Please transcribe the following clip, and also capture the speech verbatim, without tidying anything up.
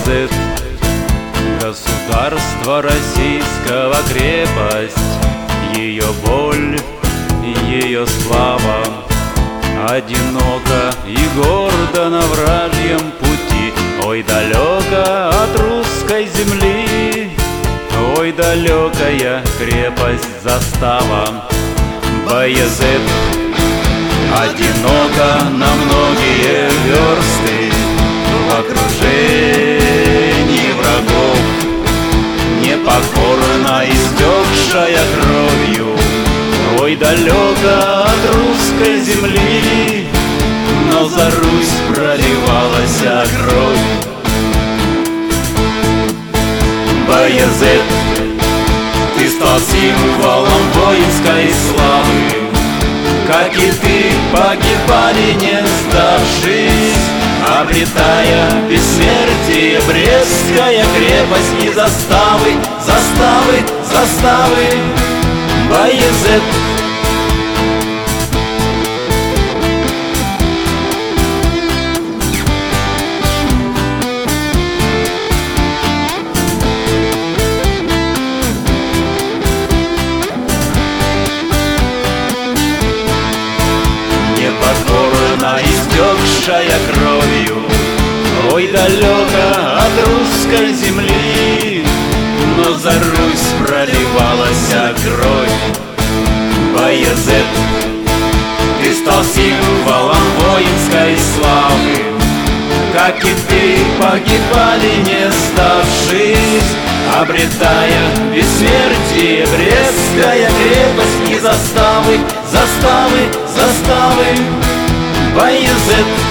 Баязет, государство российского крепость, ее боль, ее слава. Одиноко и гордо на вражьем пути, ой, далеко от русской земли, ой, далекая крепость застава. Баязет, одиноко на многие версты, в окружении врагов, непокорно истекшая кровью, ой, далеко от русской земли, но за Русь проливалась кровь. Баязет, ты стал символом воинской славы, как и ты погибали, не сдавшись, обретая бессмертие. Брестская крепость и заставы, заставы, заставы. Баязет, непокорно истекшая кровью, ой, далеко от русской земли, но за Русь проливалась кровь. Баязет, ты стал символом воинской славы, как и ты погибали, не сдавшись, обретая бессмертие. Брестская крепость и заставы, заставы, заставы. Баязет,